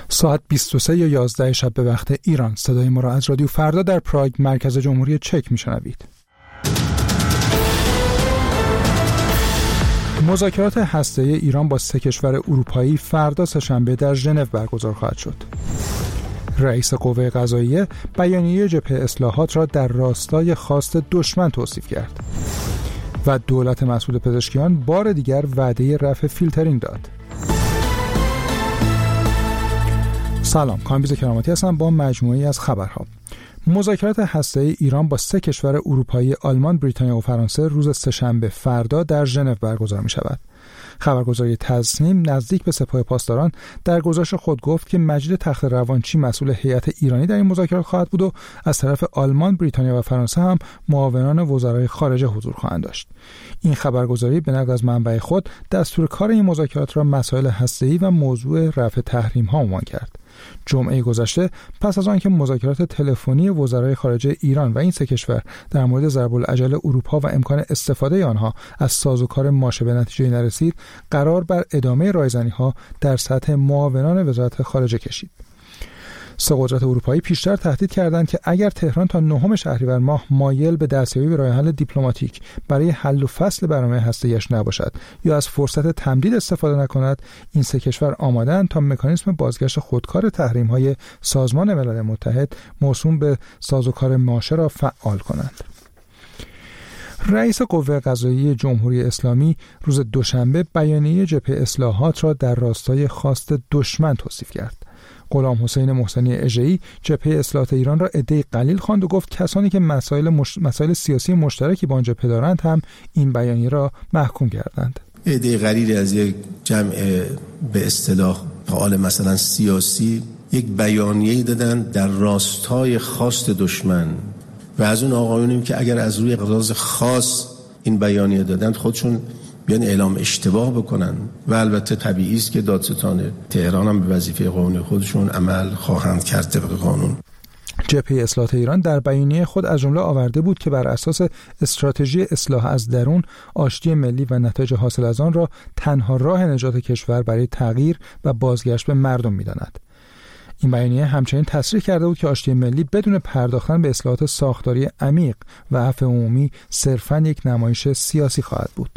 ساعت 23 یا 11 شب به وقت ایران. صدای ما را از رادیو فردا در پراگ مرکز جمهوری چک میشنوید. مذاکرات هسته‌ای ایران با 3 کشور اروپایی فردا سه‌شنبه در ژنو برگزار خواهد شد. رئیس قوه قضاییه بیانیه جبهه اصلاحات را در راستای خواست دشمن توصیف کرد و دولت مسعود پزشکیان بار دیگر وعده رفع فیلترینگ داد. سلام، کامبیز کراماتی هستم با مجموعه‌ای از خبرها. مذاکرات هسته‌ای ایران با 3 کشور اروپایی آلمان، بریتانیا و فرانسه روز سه‌شنبه فردا در ژنو برگزار می‌شود. خبرگزاری تصنیم نزدیک به سپاه پاسداران در گزارش خود گفت که مجید تخت روانچی مسئول هیئت ایرانی در این مذاکرات خواهد بود و از طرف آلمان، بریتانیا و فرانسه هم معاونان وزرای خارجه حضور خواهند داشت. این خبرگزاری به نقل از منبع خود دستور کار این مذاکرات را مسائل هسته‌ای و موضوع رفع تحریم‌ها عنوان کرد. جمعه گذشته پس از آنکه مذاکرات تلفنی وزرای خارجه ایران و این 3 کشور در مورد ضرب العجل اروپا و امکان استفاده آنها از سازوکار ماشه به نتیجه نرسید، قرار بر ادامه رایزنی‌ها در سطح معاونان وزارت خارجه کشید. 3 قدرت اروپایی پیشتر تهدید کردند که اگر تهران تا 9 شهریور ماه مایل به دستیابی به راه حل دیپلماتیک برای حل و فصل برنامه هسته‌ایش نباشد یا از فرصت تمدید استفاده نکند، این 3 کشور آماده‌اند تا مکانیزم بازگشت خودکار تحریم‌های سازمان ملل متحد موسوم به سازوکار ماشه را فعال کنند. رئیس قوه قضاییه جمهوری اسلامی روز دوشنبه بیانیه جبهه اصلاحات را در راستای خواست دشمن توصیف کرد. غلام حسین محسنی اژه‌ای جبهه اصلاحات ایران را عده‌ای قلیل خواند و گفت کسانی که مسائل سیاسی مشترکی با آن جبهه دارند هم این بیانیه را محکوم کردند. عده‌ای قلیلی از یک جمع به اصطلاح فعال مثلا سیاسی یک بیانیه‌ای دادن در راستای خواست دشمن و از اون آقایونیم که اگر از روی غرض خاص این بیانیه دادند خودشون بیان اعلام اشتباه بکنن و البته طبیعی است که دادستان تهران هم به وظیفه قانونی خودشون عمل خواهند کرد طبق قانون. جبهه اصلاحات ایران در بیانیه خود از جمله آورده بود که بر اساس استراتژی اصلاح از درون، آشتی ملی و نتایج حاصل از آن را تنها راه نجات کشور برای تغییر و بازگشت به مردم می‌داند. این بیانیه همچنین تصریح کرده بود که آشتی ملی بدون پرداختن به اصلاحات ساختاری عمیق و عفو عمومی صرفاً یک نمایش سیاسی خواهد بود.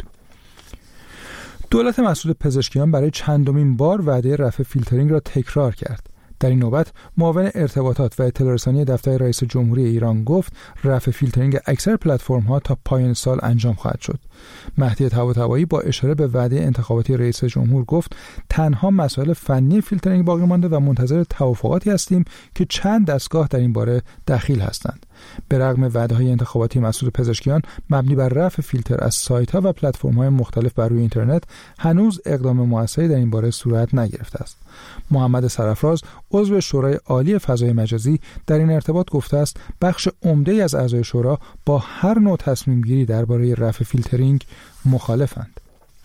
دولت مسعود پزشکیان برای چندمین بار وعده رفع فیلترینگ را تکرار کرد. در این نوبت معاون ارتباطات و اطلاع رسانی دفتر رئیس جمهوری ایران گفت رفع فیلترینگ اکثر پلتفرم‌ها تا پایان سال انجام خواهد شد. مهدی طباطبایی با اشاره به وعده انتخاباتی رئیس جمهور گفت تنها مسائل فنی فیلترینگ باقی مانده و منتظر توافقاتی هستیم که چند دستگاه در این باره دخیل هستند. به رغم وعده‌های انتخاباتی مسعود پزشکیان مبنی بر رفع فیلتر از سایت‌ها و پلتفرم‌های مختلف بر روی اینترنت، هنوز اقدام موثری در این باره صورت نگرفته است. محمد سرفراز عضو شورای عالی فضای مجازی در این ارتباط گفته است بخش عمده‌ای از اعضای شورا با هر نوع تصمیم گیری درباره رفع فیلترینگ مخالفند.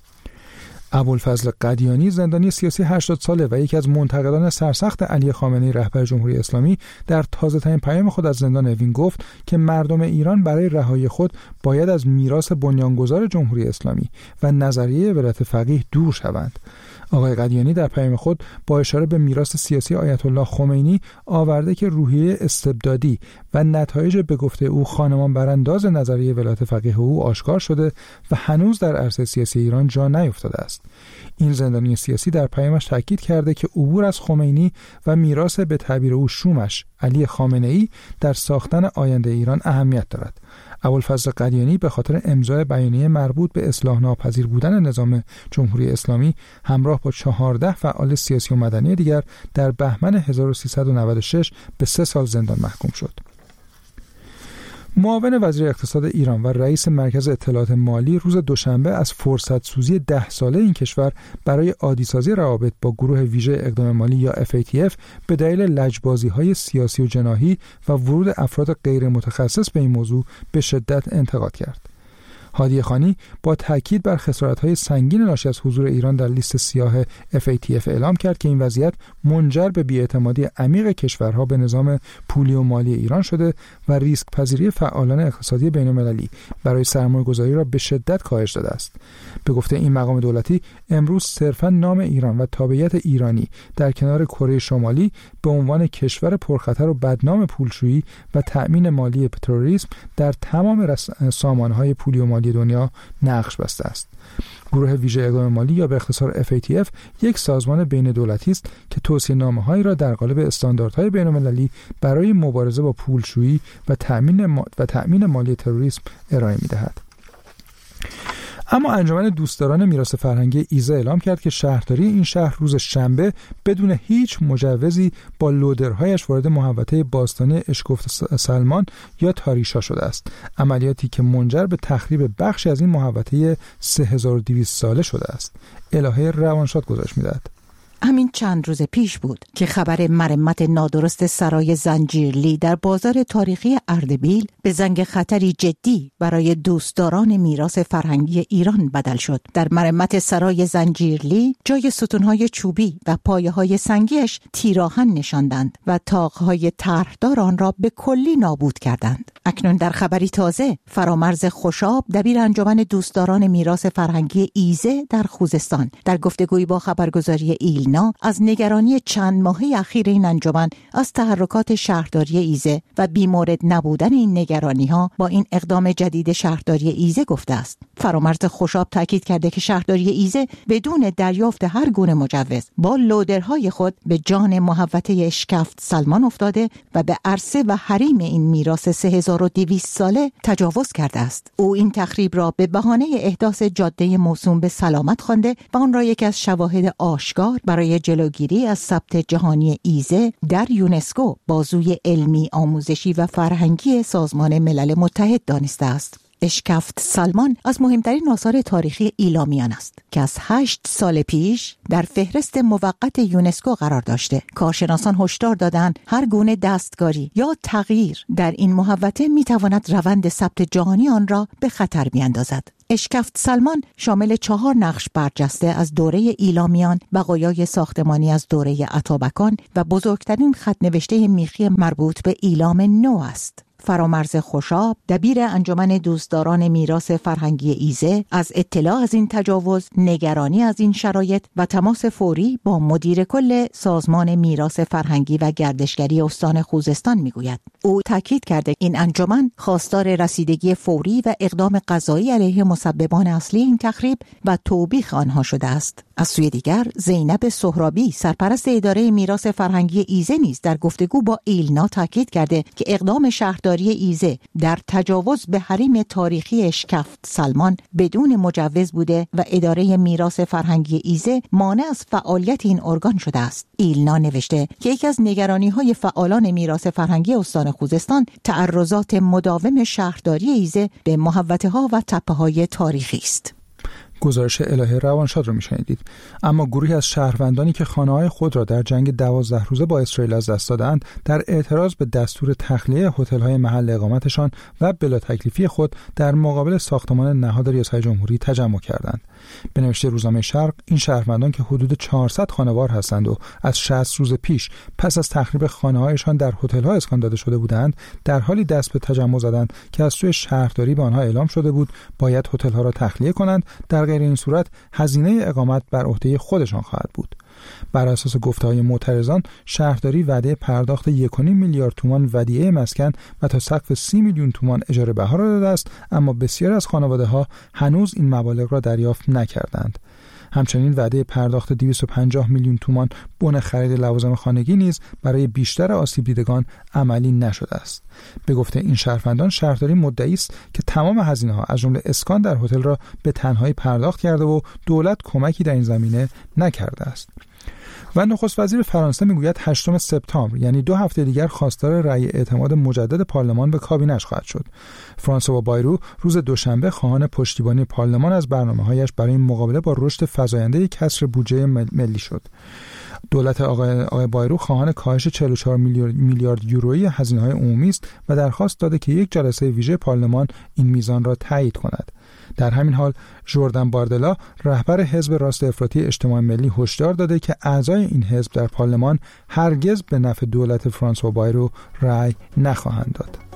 ابوالفضل قدیانی زندانی سیاسی 80 ساله و یکی از منتقدان سرسخت علی خامنه‌ای رهبر جمهوری اسلامی در تازه‌ترین پیام خود از زندان اوین گفت که مردم ایران برای رهایی خود باید از میراث بنیانگذار جمهوری اسلامی و نظریه ولایت فقیه دور شوند. آقای قدیانی در پیام خود با اشاره به میراث سیاسی آیت الله خمینی آورده که روحیه استبدادی و نتایج به گفته او خانمان برانداز نظریه ولایت فقیه او آشکار شده و هنوز در عرصه سیاسی ایران جا نیفتاده است. این زندانی سیاسی در پیامش تاکید کرده که عبور از خمینی و میراث به تعبیر او شومش علی خامنه‌ای در ساختن آینده ایران اهمیت دارد. ابوالفضل قدیانی به خاطر امضای بیانیه مربوط به اصلاح ناپذیر بودن نظام جمهوری اسلامی همراه با 14 فعال سیاسی و مدنی دیگر در بهمن 1396 به 3 سال زندان محکوم شد. معاون وزیر اقتصاد ایران و رئیس مرکز اطلاعات مالی روز دوشنبه از فرصت سوزی 10 ساله این کشور برای عادی‌سازی روابط با گروه ویژه اقدام مالی یا FATF به دلیل لجبازی‌های سیاسی و جناحی و ورود افراد غیر متخصص به این موضوع به شدت انتقاد کرد. هادی خانی با تاکید بر خسارت‌های سنگین ناشی از حضور ایران در لیست سیاه FATF اعلام کرد که این وضعیت منجر به بی‌اعتمادی عمیق کشورها به نظام پولی و مالی ایران شده و ریسک پذیری فعالان اقتصادی بین‌المللی برای سرمایه‌گذاری را به شدت کاهش داده است. به گفته این مقام دولتی، امروز صرفاً نام ایران و تابعیت ایرانی در کنار کره شمالی به عنوان کشور پرخطر و بدنام پولشویی و تأمین مالی تروریسم در تمام سامانه‌های پولی و مالی دنیا نقش بسته است. گروه ویژه اقدام مالی یا به اختصار FATF یک سازمان بین دولتی است که توصیه‌نامه‌هایی را در قالب استانداردهای بین‌المللی برای مبارزه با پولشویی و تأمین مالی تروریسم ارائه می‌دهد. اما انجمن دوستداران میراث فرهنگی ایزه اعلام کرد که شهرداری این شهر روز شنبه بدون هیچ مجوزی با لودرهایش وارد محوطه باستانی اشکفت سلمان یا تاریشا شده است، عملیاتی که منجر به تخریب بخشی از این محوطه 3200 ساله شده است. الهه روانشاد گزارش می‌دهد. همین چند روز پیش بود که خبر مرمت نادرست سرای زنجیرلی در بازار تاریخی اردبیل به زنگ خطری جدی برای دوستداران میراث فرهنگی ایران بدل شد. در مرمت سرای زنجیرلی جای ستونهای چوبی و پایه‌های سنگیش تیراهن نشاندند و طاق‌های طرحدار آن را به کلی نابود کردند. اکنون در خبری تازه، فرامرز خوشاب دبیر انجمن دوستداران میراث فرهنگی ایزه در خوزستان در گفتگویی با خبرگزاری ایلنا از نگرانی چند ماهه اخیر این انجمن از تحرکات شهرداری ایزه و بیمورد نبودن این نگرانی‌ها با این اقدام جدید شهرداری ایزه گفته است. فرامرز خوشاب تاکید کرده که شهرداری ایزه بدون دریافت هر گونه مجوز با لودرهای خود به جان محوطه اشکفت سلمان افتاده و به عرصه و حریم این میراث 3200 ساله تجاوز کرده است. او این تخریب را به بهانه احداث جاده موسوم به سلامت خوانده و آن را یکی از شواهد آشکار برای جلوگیری از ثبت جهانی ایزه در یونسکو بازوی علمی، آموزشی و فرهنگی سازمان ملل متحد دانسته است. اشکفت سلمان از مهمترین آثار تاریخی ایلامیان است که از 8 سال پیش در فهرست موقت یونسکو قرار داشته. کارشناسان هشدار دادند هر گونه دستکاری یا تغییر در این محوطه میتواند روند ثبت جهانی آن را به خطر بیاندازد. اشکفت سلمان شامل 4 نقش برجسته از دوره ایلامیان، بقایای ساختمانی از دوره اتابکان و بزرگترین خط نوشته میخی مربوط به ایلام نو است. فرامرز خوشاب دبیر انجمن دوستداران میراث فرهنگی ایزه از اطلاع از این تجاوز، نگرانی از این شرایط و تماس فوری با مدیر کل سازمان میراث فرهنگی و گردشگری استان خوزستان میگوید. او تاکید کرده این انجمن خواستار رسیدگی فوری و اقدام قضایی علیه مسببان اصلی این تخریب و توبیخ آنها شده است. از سوی دیگر زینب سهرابی سرپرست اداره میراث فرهنگی ایزه نیز در گفتگو با ایلنا تاکید کرده که اقدام شهرداری ایزه در تجاوز به حریم تاریخی اشکفت سلمان بدون مجوز بوده و اداره میراث فرهنگی ایزه مانع از فعالیت این ارگان شده است. ایلنا نوشته که یکی از نگرانی‌های فعالان میراث فرهنگی استان خوزستان تعرضات مداوم شهرداری ایزه به محوطه‌ها و تپه‌های تاریخی است. گزارش الهه روانشاد رو میشنیدید. اما گروهی از شهروندانی که خانه‌های خود را در جنگ 12 روزه با اسرائیل از دست دادند، در اعتراض به دستور تخلیه هتل‌های محل اقامتشان و بلا تکلیفی خود در مقابل ساختمان نهاد ریاست جمهوری تجمع کردند. به نوشته روزنامه شرق، این شهروندان که حدود 400 خانوار هستند و از 60 روز پیش پس از تخریب خانه‌هایشان در هتل‌ها اسکان داده شده بودند، در حالی دست به تجمع زدند که از سوی شهرداری به آنها اعلام شده بود باید هتل‌ها را تخلیه کنند، در غیر این صورت هزینه اقامت بر عهده خودشان خواهد بود. بر اساس گفته‌های معترضان، شهرداری وعده پرداخت 1.5 میلیارد تومان ودیعه مسکن و تا سقف 30 میلیون تومان اجاره بها را داده است، اما بسیاری از خانواده‌ها هنوز این مبالغ را دریافت نکردند. همچنین وعده پرداخت 250 میلیون تومان بن خرید لوازم خانگی نیز برای بیشتر آسیب دیدگان عملی نشده است. به گفته این شهروندان، شهرداری مدعی است که تمام هزینه‌ها از جمله اسکان در هتل را به تنهایی پرداخت کرده و دولت کمکی در این زمینه نکرده است. و نخست وزیر فرانسه میگوید 8 سپتامبر یعنی 2 هفته دیگر خواستار رأی اعتماد مجدد پارلمان به کابینه‌اش خواهد شد. فرانسوا بایرو روز دوشنبه خواهان پشتیبانی پارلمان از برنامه‌هایش برای مقابله با رشد فزاینده کسر بودجه ملی شد. دولت آقای بایرو خواهان کاهش 44 میلیارد یورویی هزینه‌های عمومی است و درخواست داده که یک جلسه ویژه پارلمان این میزان را تایید کند. در همین حال ژوردن باردلا رهبر حزب راست افراطی اجتماع ملی هشدار داده که اعضای این حزب در پارلمان هرگز به نفع دولت فرانسوا بایرو رأی نخواهند داد.